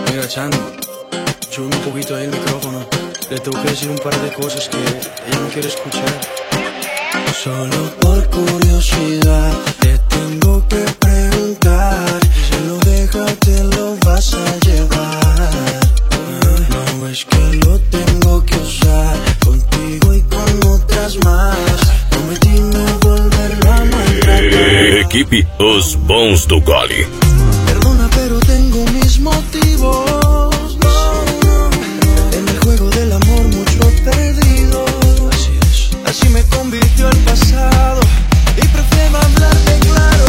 Mira, Chan, sube un poquito ahí el micrófono. Le tengo que decir un par de cosas que ella no quiere escuchar. Solo por curiosidad te tengo que preguntar, si lo dejas te lo vas a llevar. No ves que lo tengo que usar contigo y con otras más. Prometí no volverlo a mandar. Equipe Os Bons do Gole. Perdona, pero tengo mis motivos. En el juego del amor mucho he perdido. Así me convirtió el pasado y prefiero hablarte claro.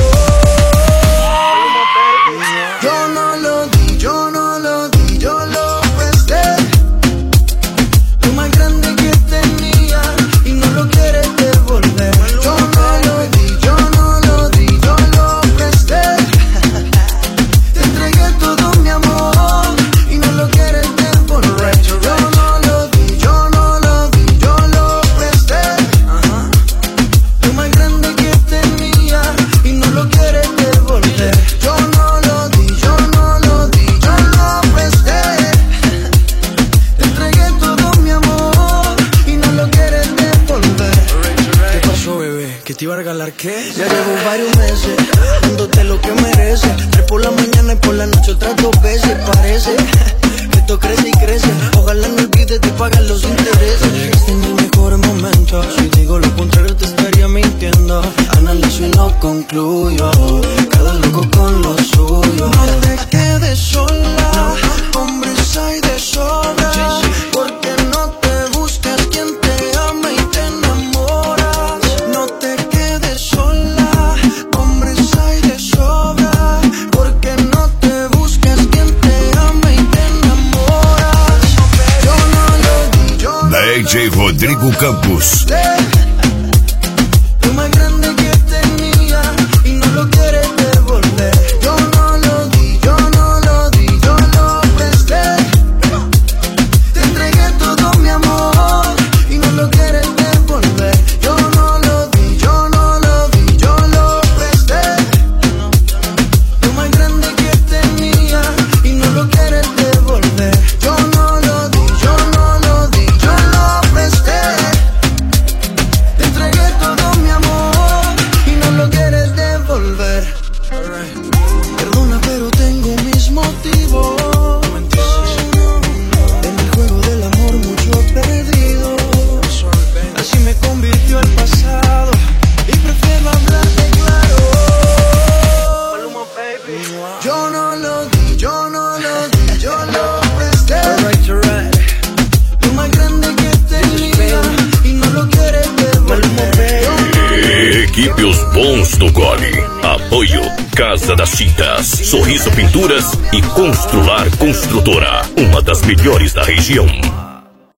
Yo no lo di, yo no lo di, yo lo presté. Lo más grande que tenía y no lo quieres devolver. Yo no lo di, yo no lo di, yo lo presté. Te entregué todo mi amor y no lo quieres devolver. Yo no lo di, yo no lo di, yo lo presté. Lo más grande que tenía y no lo quieres devolver. Yo no lo di, yo no lo di, yo lo presté. Te entregué todo mi amor y no lo quieres devolver. ¿Qué pasó, bebé? ¿Que te iba a regalar qué? Ya llevo varios meses dándote lo que mereces. Tres por la mañana y por la noche otras 2 veces. Parece que esto crece y crece. Ojalá no olvides de pagar los intereses. Llegaste en el mejor momento. Si digo lo contrario te estaría mintiendo. Analizo y no concluyo. Cada loco con lo suyo. No te quedes sola, hombres hay de sobra. Porque no te buscas quien te ama y te enamoras. No te quedes sola, hombres hay de sobra. Porque no te buscas quien te ama y te enamoras. Yo no lo di, yo no DJ Rodrigo Campos. lo más grande que tenía y no lo quieres devolver. Yo no lo di, yo no lo di, yo lo presté. Te entregué todo mi amor y no lo quieres devolver. Yo no lo di, yo no lo di, yo lo presté. Lo más grande que tenía y no lo quieres devolver. Yo no lo di, yo no lo di, yo lo presté. Te entregué todo mi amor y no lo quieres devolver. Perdona, pero tengo mis motivos. En el juego del amor mucho he perdido. Así me convirtió el pasado y prefiero hablarte claro. Yo no lo di, yo no lo di, yo lo presté. Lo más grande que tenía y no lo quieres devolver. Equipe Os Bons do Gole. Apoio Casa das Tintas, Sorriso Pinturas e Constrular Construtora, uma das melhores da região.